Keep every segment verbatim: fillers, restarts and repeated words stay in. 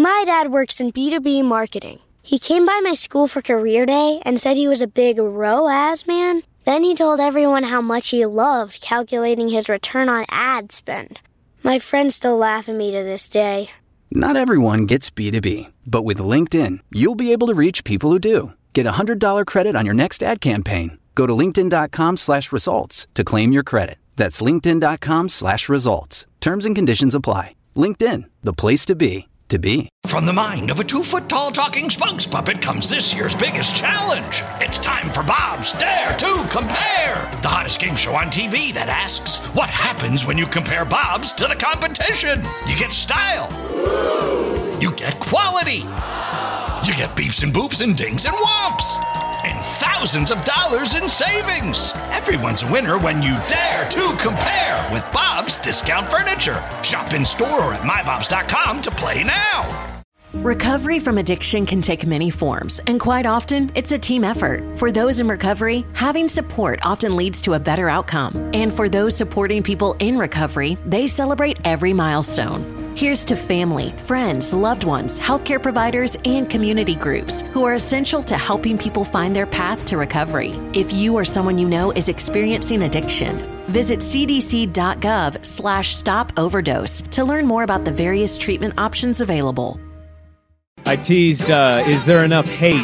My dad works in B two B marketing. He came by my school for career day and said he was a big R O A S man. Then he told everyone how much he loved calculating his return on ad spend. My friends still laugh at me to this day. Not everyone gets B two B, but with LinkedIn, you'll be able to reach people who do. Get a one hundred dollars credit on your next ad campaign. Go to linkedin.com slash results to claim your credit. That's linkedin.com slash results. Terms and conditions apply. LinkedIn, the place to be, to be. From the mind of a two-foot-tall talking Spunks puppet comes this year's biggest challenge. It's time for Bob's Dare to Compare, the hottest game show on T V that asks, what happens when you compare Bob's to the competition? You get style. You get quality. You get beeps and boops and dings and whomps. And thousands of dollars in savings. Everyone's a winner when you dare to compare with Bob's Discount Furniture. Shop in store or at my bobs dot com to play now. Recovery from addiction can take many forms, and quite often, it's a team effort. For those in recovery, having support often leads to a better outcome. And for those supporting people in recovery, they celebrate every milestone. Here's to family, friends, loved ones, healthcare providers, and community groups who are essential to helping people find their path to recovery. If you or someone you know is experiencing addiction, visit cdc.gov slash stop overdose to learn more about the various treatment options available. I teased, uh, is there enough hate?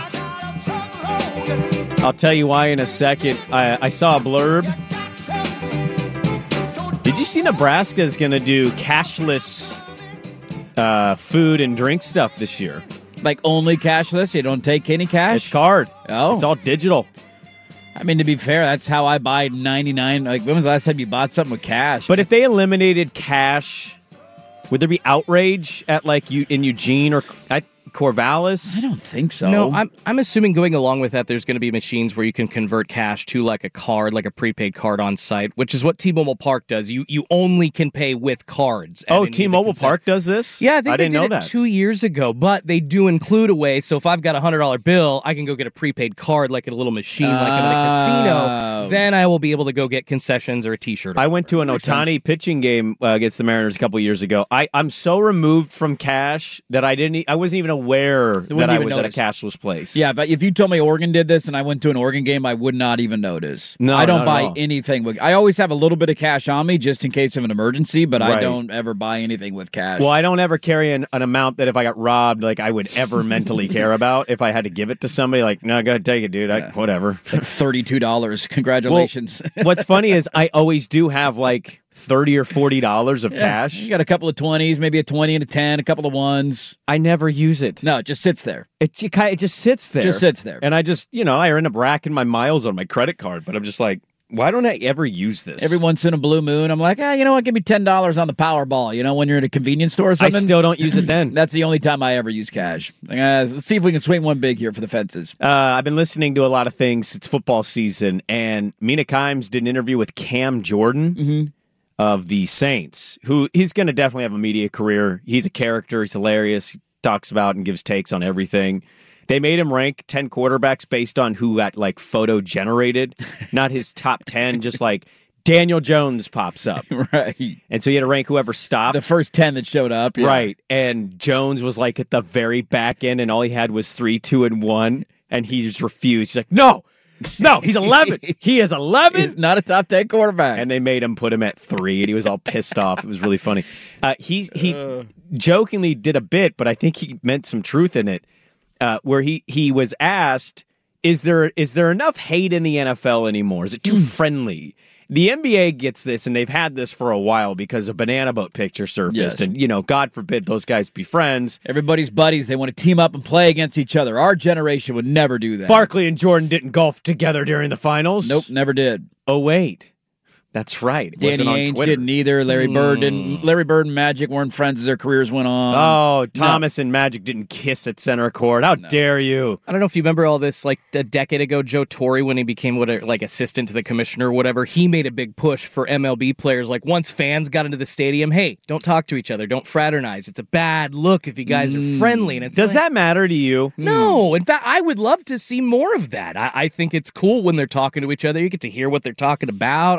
I'll tell you why in a second. I, I saw a blurb. Did you see Nebraska is going to do cashless uh, food and drink stuff this year? Like only cashless? You don't take any cash? It's card. Oh. It's all digital. I mean, to be fair, that's how I buy ninety-nine. Like, when was the last time you bought something with cash? But if they eliminated cash, would there be outrage at, like, you in Eugene or at Corvallis? I don't think so. No, I'm I'm assuming going along with that, there's going to be machines where you can convert cash to like a card, like a prepaid card on site, which is what T-Mobile Park does. You you only can pay with cards. Oh, T-Mobile Park does this? Yeah, I think I they didn't did know it that. two years ago, but they do include a way. So if I've got a one hundred dollar bill, I can go get a prepaid card like at a little machine, like in a casino. Then I will be able to go get concessions or a T-shirt. I went to an Ohtani pitching game uh, against the Mariners a couple years ago. I, I'm so removed from cash that I didn't. E- I wasn't even aware that I was notice. at a cashless place. Yeah, if, if you told me Oregon did this and I went to an Oregon game, I would not even notice. No, I don't not buy at all. anything with. I always have a little bit of cash on me just in case of an emergency, but I Right. don't ever buy anything with cash. Well, I don't ever carry an, an amount that if I got robbed, like I would ever mentally care about. If I had to give it to somebody, like, no, go ahead, take it, dude. I, whatever. It's like thirty-two dollars. Congratulations. Well, what's funny is I always do have like thirty or forty dollars of Yeah, cash. You got a couple of twenties, maybe a twenty and a ten, a couple of ones. I never use it. No, it just sits there. It, it, kind of- it just sits there. Just sits there. And I just, you know, I end up racking my miles on my credit card, but I'm just like, why don't I ever use this? Every once in a blue moon, I'm like, ah, you know what? Give me ten dollars on the Powerball. You know, when you're in a convenience store or I something. still don't use it then. That's the only time I ever use cash. Like, uh, let's see if we can swing one big here for the fences. Uh, I've been listening to a lot of things. It's football season, and Mina Kimes did an interview with Cam Jordan Mm-hmm. of the Saints, who he's going to definitely have a media career. He's a character. He's hilarious. He talks about and gives takes on everything. They made him rank ten quarterbacks based on who got like photo generated, not his top ten, just like Daniel Jones pops up. Right. And so he had to rank whoever stopped. The first ten that showed up. Yeah. Right. And Jones was like at the very back end, and all he had was three, two, and one. And he just refused. He's like, no, no, he's eleven. He is eleven. He's not a top ten quarterback. And they made him put him at three, and he was all pissed off. It was really funny. Uh, he he jokingly did a bit, but I think he meant some truth in it, uh, where he, he was asked, is there is there enough hate in the N F L anymore? Is it too friendly? The N B A gets this, and they've had this for a while because a banana boat picture surfaced. Yes. And, you know, God forbid those guys be friends. Everybody's buddies. They want to team up and play against each other. Our generation would never do that. Barkley and Jordan didn't golf together during the finals. Nope, never did. Oh, wait. That's right. It Danny wasn't on Ainge Twitter. didn't either. Larry Bird didn't. Larry Bird and Magic weren't friends as their careers went on. Oh, Thomas and Magic didn't kiss at center court. How dare you? I don't know if you remember all this, like a decade ago, Joe Torre, when he became what, like assistant to the commissioner or whatever, he made a big push for M L B players. Like once fans got into the stadium, hey, don't talk to each other, don't fraternize. It's a bad look if you guys are friendly. And it's Does like, that matter to you? No. In fact, I would love to see more of that. I, I think it's cool when they're talking to each other. You get to hear what they're talking about. I want to be a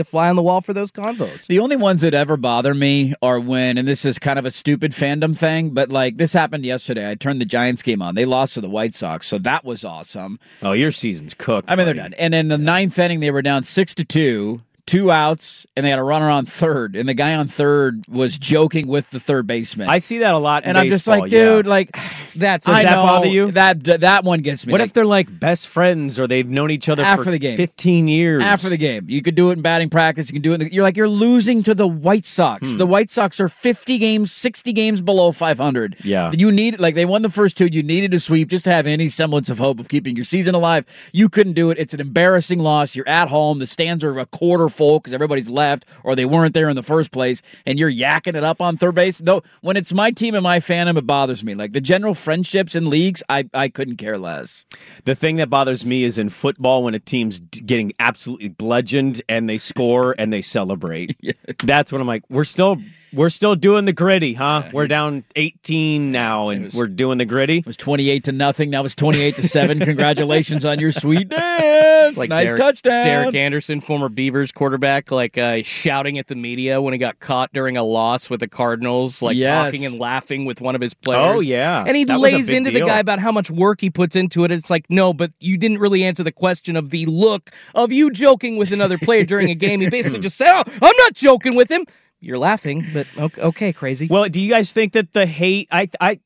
fly on the wall for those convos. The only ones that ever bother me are when, and this is kind of a stupid fandom thing, but like this happened yesterday. I turned the Giants game on. They lost to the White Sox, so that was awesome. Oh, your season's cooked. I mean, buddy. they're done. And in the ninth inning, they were down six to two. Two outs, and they had a runner on third, and the guy on third was joking with the third baseman. I see that a lot in and I'm just baseball, like, dude, yeah. like, That's I that know, bother you? That that one gets me. What like, if they're like best friends or they've known each other After for the game. fifteen years? after the game? You could do it in batting practice. You can do it. In the, you're like, you're losing to the White Sox. Hmm. The White Sox are fifty games, sixty games below five hundred. Yeah. You need, like, they won the first two. You needed a sweep just to have any semblance of hope of keeping your season alive. You couldn't do it. It's an embarrassing loss. You're at home. The stands are a quarter full because everybody's left or they weren't there in the first place, and you're yakking it up on third base. Though when it's my team and my fandom, it bothers me. Like the general friendships in leagues, I, I couldn't care less. The thing that bothers me is in football when a team's d- getting absolutely bludgeoned and they score and they celebrate. Yeah. That's when I'm like, we're still we're still doing the gritty, huh? Yeah. We're down eighteen now and was, we're doing the gritty. It was twenty-eight to nothing. Now it's twenty-eight to seven. Congratulations on your sweet dance. Like nice Derek, touchdown. Derek Anderson, former Beavers quarterback, like uh, shouting at the media when he got caught during a loss with the Cardinals, like yes. talking and laughing with one of his players. Oh, yeah. And he that lays into deal. the guy about how much work he puts into it. It's like, no, but you didn't really answer the question of the look of you joking with another player during a game. He basically just said, oh, I'm not joking with him. You're laughing, but okay, okay, crazy. Well, do you guys think that the hate, I, I,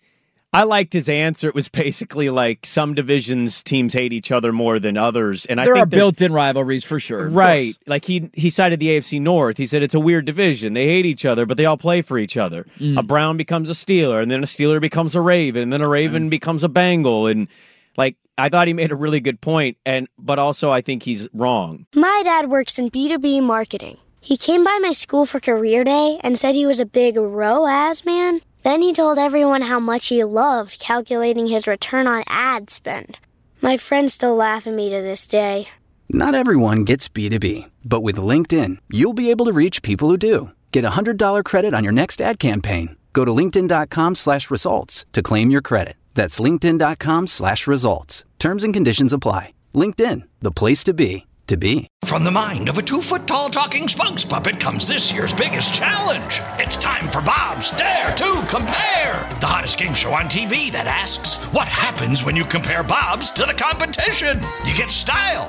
I liked his answer. It was basically like some divisions teams hate each other more than others, and I there think are built-in rivalries for sure. Right, like he he cited the A F C North. He said it's a weird division. They hate each other, but they all play for each other. Mm. A Brown becomes a Steeler, and then a Steeler becomes a Raven, and then a Raven mm. becomes a Bengal, and like I thought he made a really good point, and but also I think he's wrong. My dad works in B two B marketing. He came by my school for career day and said he was a big R O A S man. Then he told everyone how much he loved calculating his return on ad spend. My friends still laugh at me to this day. Not everyone gets B two B, but with LinkedIn, you'll be able to reach people who do. Get a one hundred dollars credit on your next ad campaign. Go to linkedin.com slash results to claim your credit. That's linkedin.com slash results. Terms and conditions apply. LinkedIn, the place to be. To be. From the mind of a two-foot-tall talking spokes puppet comes this year's biggest challenge. It's time for Bob's Dare to Compare, the hottest game show on T V that asks, what happens when you compare Bob's to the competition? You get style.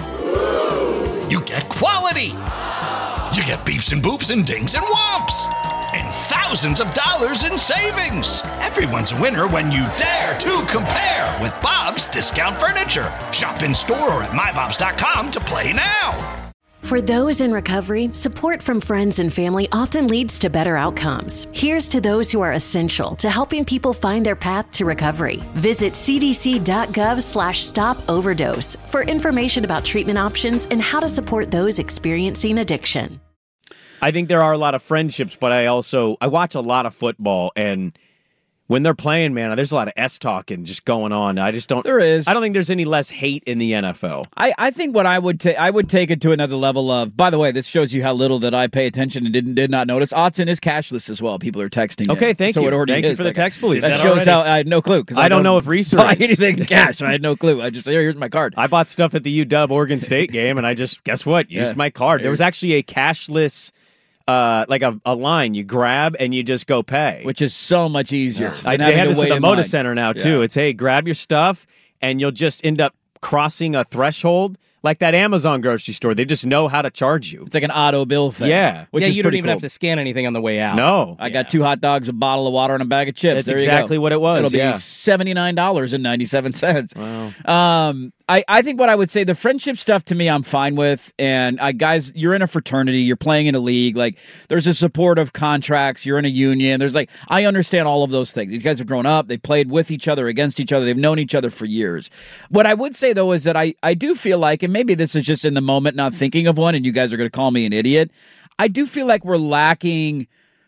You get quality. You get beeps and boops and dings and whomps. And thousands of dollars in savings. Everyone's a winner when you dare to compare with Bob's Discount Furniture. Shop in store or at my bobs dot com to play now. For those in recovery, support from friends and family often leads to better outcomes. Here's to those who are essential to helping people find their path to recovery. Visit cdc.gov slash stop overdose for information about treatment options and how to support those experiencing addiction. I think there are a lot of friendships, but I also I watch a lot of football, and when they're playing, man, there's a lot of S talking just going on. I just don't. There is. I don't think there's any less hate in the N F L. I, I think what I would take I would take it to another level of. By the way, this shows you how little that I pay attention and didn't did not notice. Otson is cashless as well. People are texting. Okay, in. thank so you. It already thank is. you for the Like, text police. That, that shows already. how I had no clue because I, I don't know if buy research anything in cash. I had no clue. I just here, here's my card. I bought stuff at the U W Oregon State game, and I just guess what used Yeah. my card. There was actually a cashless. Uh, like a, a line you grab and you just go pay, Which is so much easier. I, than they having have to this at wait the in Moda line. Center now too. Yeah. It's hey, grab your stuff and you'll just end up crossing a threshold like that Amazon grocery store. They just know how to charge you. It's like an auto bill thing. Yeah. which yeah, is you don't pretty even cool. have to scan anything on the way out. No, I got two hot dogs, a bottle of water, and a bag of chips. That's There you exactly go. what it was, It'll be yeah. seventy-nine dollars and ninety-seven cents. Wow. Um, I, I think what I would say, the friendship stuff to me, I'm fine with. And I, guys, you're in a fraternity, you're playing in a league. Like, there's a support of contracts. You're in a union. There's like, I understand all of those things. These guys have grown up. They played with each other, against each other. They've known each other for years. What I would say, though, is that I, I do feel like, and maybe this is just in the moment, not thinking of one, and you guys are going to call me an idiot. I do feel like we're lacking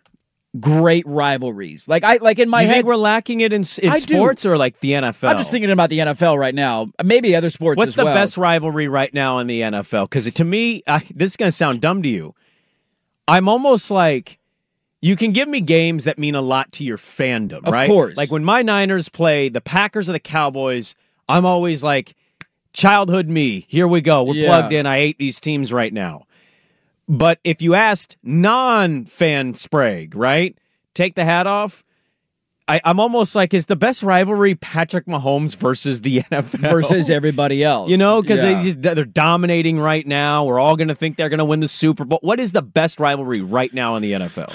great rivalries. Like I like in my you head, think we're lacking it in, in I do. sports or like the N F L? I'm just thinking about the N F L right now. Maybe other sports What's as the well. best rivalry right now in the N F L? Because to me, I, this is going to sound dumb to you. I'm almost like, you can give me games that mean a lot to your fandom, Of right? course. Like when my Niners play the Packers or the Cowboys, I'm always like, childhood me, here we go. We're Yeah. plugged in. I hate these teams right now. But if you asked non-fan Sprague, right, take the hat off, I, I'm almost like, is the best rivalry Patrick Mahomes versus the N F L? Versus everybody else. You know, because yeah. they just, they're dominating right now. We're all going to think they're going to win the Super Bowl. What is the best rivalry right now in the N F L?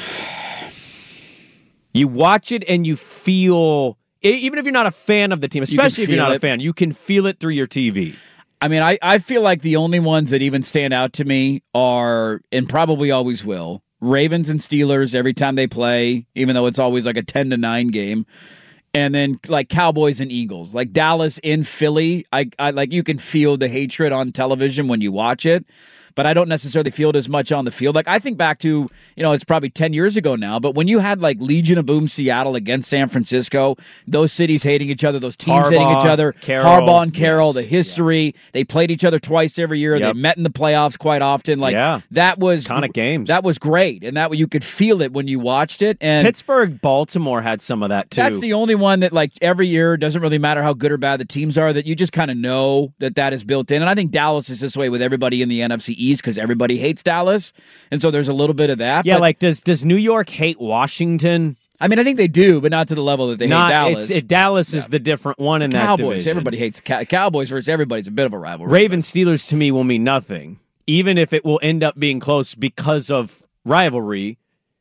You watch it and you feel, even if you're not a fan of the team, especially if you're not it. a fan, you can feel it through your T V. I mean, I, I feel like the only ones that even stand out to me are, and probably always will, Ravens and Steelers every time they play, even though it's always like a ten to nine game. And then like Cowboys and Eagles. Like Dallas in Philly, I, I like you can feel the hatred on television when you watch it. But I don't necessarily feel it as much on the field. Like, I think back to, you know, it's probably ten years ago now, but when you had, like, Legion of Boom Seattle against San Francisco, those cities hating each other, those teams Harbaugh, hating each other, Carroll, Harbaugh and Carroll, yes, the history, yeah. They played each other twice every year. Yep. They met in the playoffs quite often. Like, yeah. that was... Iconic games. That was great, and that you could feel it when you watched it. And Pittsburgh, Baltimore had some of that, too. That's the only one that, like, every year, doesn't really matter how good or bad the teams are, that you just kind of know that that is built in. And I think Dallas is this way with everybody in the N F C East because everybody hates Dallas, and so there's a little bit of that. Yeah, but, like does does New York hate Washington? I mean, I think they do, but not to the level that they not, hate Dallas. It's, it, Dallas yeah. is the different one in Cowboys, that division. everybody hates Cow- Cowboys versus everybody's a bit of a rivalry. Ravens Steelers to me will mean nothing, even if it will end up being close because of rivalry.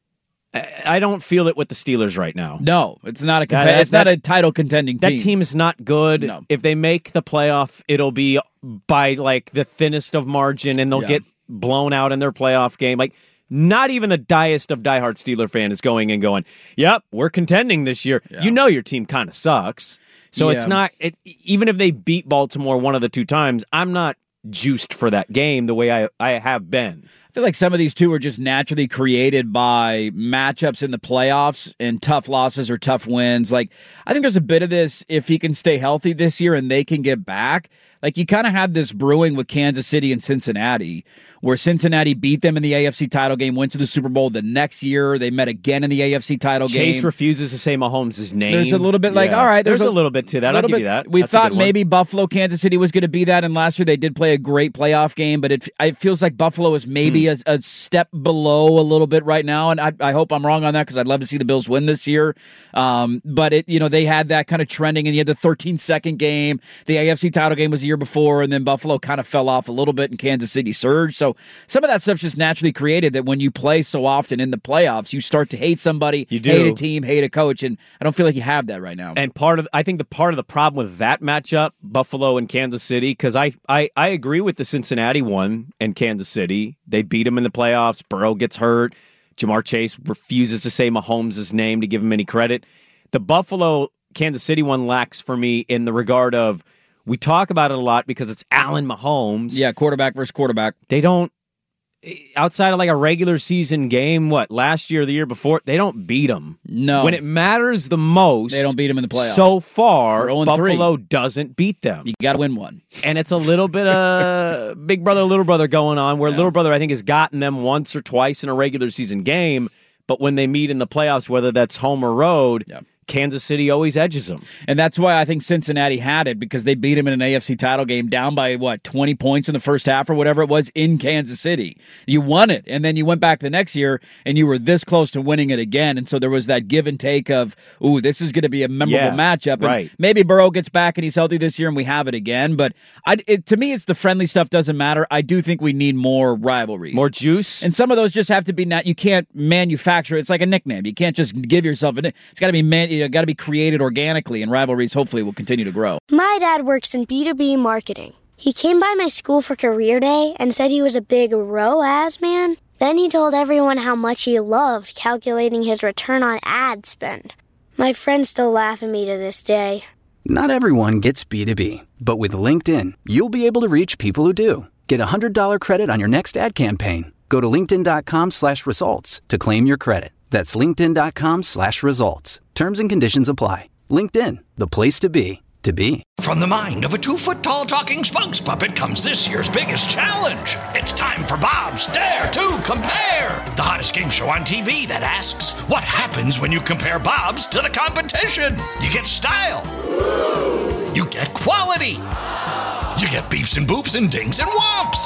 I don't feel it with the Steelers right now. No, it's not a compa- that, it's that, not a title contending team. That team is not good. No. If they make the playoff, it'll be by like the thinnest of margin, and they'll Yeah. get blown out in their playoff game. Like not even the diest of diehard Steeler fan is going and going, "Yep, we're contending this year." Yeah. You know your team kind of sucks, so Yeah. it's not. It, even if they beat Baltimore one of the two times, I'm not juiced for that game the way I I have been. I feel like some of these two are just naturally created by matchups in the playoffs and tough losses or tough wins. Like, I think there's a bit of this if he can stay healthy this year and they can get back. Like, you kind of had this brewing with Kansas City and Cincinnati, where Cincinnati beat them in the A F C title game, went to the Super Bowl. The next year, they met again in the A F C title game. Chase refuses to say Mahomes' name. There's a little bit like, Yeah. all right. There's, There's a, a little bit to that. I'll give bit, you that. We That's a thought good one. maybe Buffalo, Kansas City was going to be that, and last year they did play a great playoff game, but it, it feels like Buffalo is maybe Hmm. a, a step below a little bit right now, and I, I hope I'm wrong on that because I'd love to see the Bills win this year. Um, but it, you know, they had that kind of trending, and you had the thirteen second game. The A F C title game was the year before, and then Buffalo kind of fell off a little bit, and Kansas City surged. So some of that stuff's just naturally created that when you play so often in the playoffs, you start to hate somebody, You do. hate a team, hate a coach, and I don't feel like you have that right now. And part of I think the part of the problem with that matchup, Buffalo and Kansas City, because I, I I agree with the Cincinnati one and Kansas City. They beat them in the playoffs. Burrow gets hurt. Jamar Chase refuses to say Mahomes' name to give him any credit. The Buffalo Kansas City one lacks for me in the regard of we talk about it a lot because it's Allen Mahomes. Yeah, quarterback versus quarterback. They don't, outside of like a regular season game, what, last year or the year before, they don't beat them. No. When it matters the most, They don't beat them in the playoffs. So far, They're oh and three. Buffalo doesn't beat them. You got to win one. And it's a little bit of big brother, little brother going on, where Yeah. little brother, I think, has gotten them once or twice in a regular season game. But when they meet in the playoffs, whether that's home or road, Yeah. Kansas City always edges them. And that's why I think Cincinnati had it, because they beat him in an A F C title game down by, what, twenty points in the first half or whatever it was in Kansas City. You won it, and then you went back the next year, and you were this close to winning it again. And so there was that give and take of, ooh, this is going to be a memorable Yeah, matchup. And right. maybe Burrow gets back and he's healthy this year and we have it again. But I, it, to me, it's the friendly stuff doesn't matter. I do think we need more rivalries. More juice. And some of those just have to be not. You can't manufacture. It's like a nickname. You can't just give yourself a. It's got to be man. You know, got to be created organically, and rivalries hopefully will continue to grow. My dad works in B two B marketing. He came by my school for career day and said he was a big R O A S man. Then he told everyone how much he loved calculating his return on ad spend. My friends still laugh at me to this day. Not everyone gets B two B, but with LinkedIn, you'll be able to reach people who do. Get a one hundred dollars credit on your next ad campaign. Go to linkedin.com slash results to claim your credit. That's linkedin.com slash results. Terms and conditions apply. LinkedIn, the place to be, to be. From the mind of a two-foot-tall talking spokes puppet comes this year's biggest challenge. It's time for Bob's Dare to Compare, the hottest game show on T V that asks, what happens when you compare Bob's to the competition? You get style. You get quality. You get beeps and boops and dings and whomps.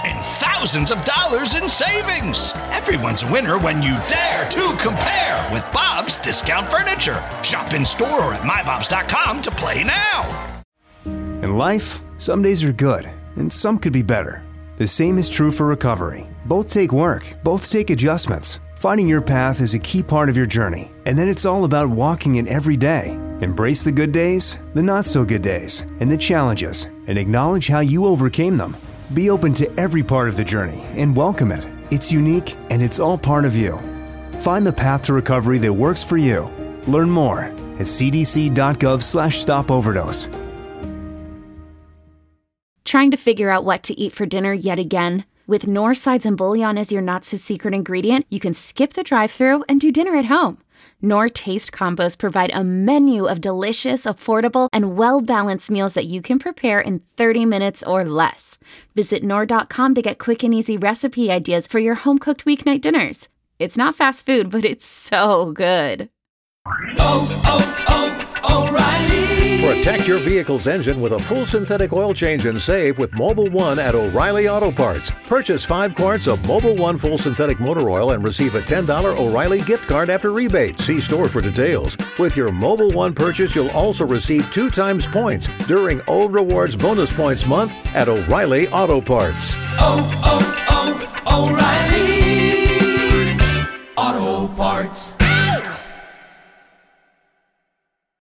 and thousands of dollars in savings. Everyone's a winner when you dare to compare with Bob's Discount Furniture. Shop in store or at my bobs dot com to play now. In life, some days are good, and some could be better. The same is true for recovery. Both take work, both take adjustments. Finding your path is a key part of your journey, and then it's all about walking it every day. Embrace the good days, the not-so-good days, and the challenges, and acknowledge how you overcame them. Be open to every part of the journey and welcome it. It's unique, and it's all part of you. Find the path to recovery that works for you. Learn more at c d c dot gov slash stop overdose. Trying to figure out what to eat for dinner yet again? With Knorr sides and bouillon as your not-so-secret ingredient, you can skip the drive-thru and do dinner at home. Knorr Taste Combos provide a menu of delicious, affordable, and well-balanced meals that you can prepare in thirty minutes or less. Visit Knorr dot com to get quick and easy recipe ideas for your home-cooked weeknight dinners. It's not fast food, but it's so good. Oh, oh, oh, O'Reilly! Protect your vehicle's engine with a full synthetic oil change and save with Mobil one at O'Reilly Auto Parts. Purchase five quarts of Mobil one full synthetic motor oil and receive a ten dollars O'Reilly gift card after rebate. See store for details. With your Mobil one purchase, you'll also receive two times points during O Rewards Bonus Points Month at O'Reilly Auto Parts. Oh, oh, oh, O'Reilly Auto Parts.